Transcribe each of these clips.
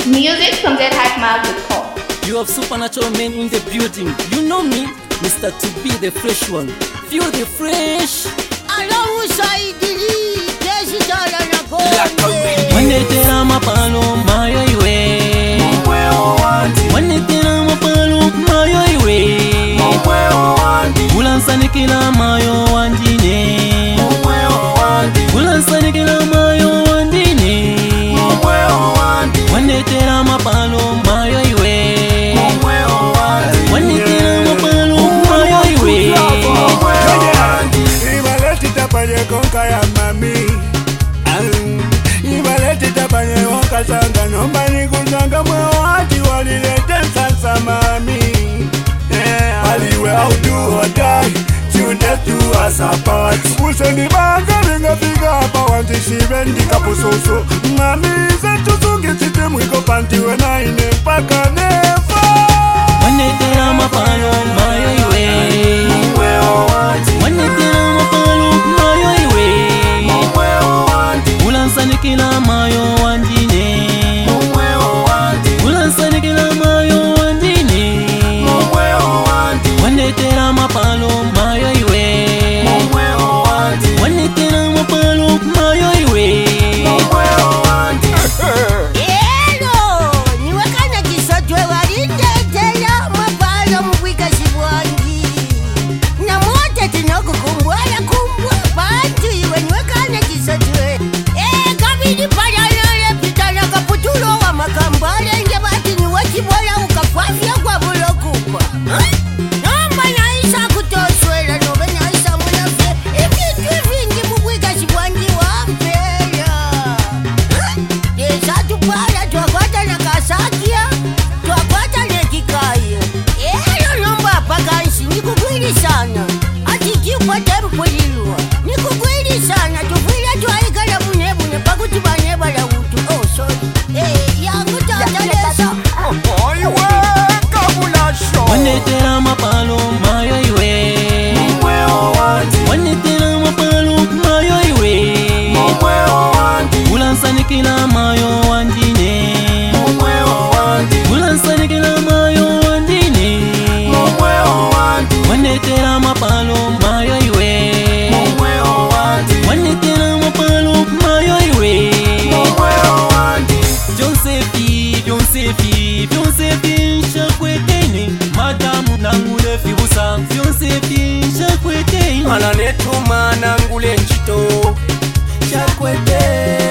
Music from GetHypeMouth.com. You have supernatural men in the building. You know me, Mr. To be the fresh one. Feel the fresh. Wanetera mapalo mayo iwe. Wanetera mapalo mayo iwe. Ulansanikila mayo wanjine. Ulansanikila mayo wanjine. Wanetera mapalo mayo iwe. Wanetera mapalo mayo iwe. Ibaletita panye konka ya mami. Ibaletita panye wonka sanga nombani kusanga mwe wati walilete sasa mami. Aliwe audu hodai tunde tu asapati. Useni banga ringa figa hapa wanti shivendi kapusoso. Mami zetu sungi chite mwiko panti wena ine mpaka nefa. Wanetera mapalo mayo iwe. Wanetera mapalo mayo iwe. Ulansanikila mayo wanjine. Ulansanikila mayo wanjine. Wanetera mapalo mayo iwe. Wanetera mapalo mayo iwe. Wanetera mapalo mayo iwe. Wanetera mapalo mayo iwe. Ulansanikila mayo wanjine. Ulansanikila mayo wanjine. Wanetera mapalo mayo iwe. Wanetera mapalo mayo iwe. Josephine shakwetene. Madamu nangule fibusa. Josephine shakwetene. Ananetuma nangule nchito chakwete.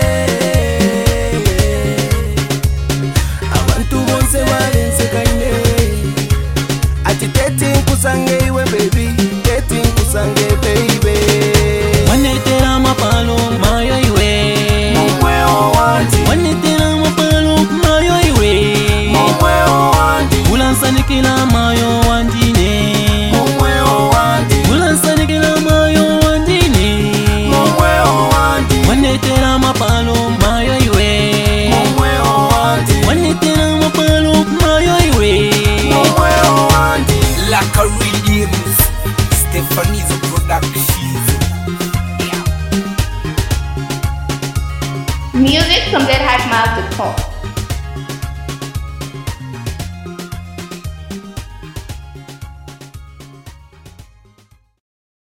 Abantu bonse walensekaine. Ati teti nkusange iwe baby. Teti nkusange baby. Wanetera mapalo mayo iwe. Wanetera mapalo mayo iwe. Ulansanikila mayo wanjine. Ulansanikila mayo wanjine. Wanetera mapalo mayo iwe. Wanetera mapalo mayo iwe. Laka Rhythms, Stephanie's Productions. Music from GetHypeMouth.com.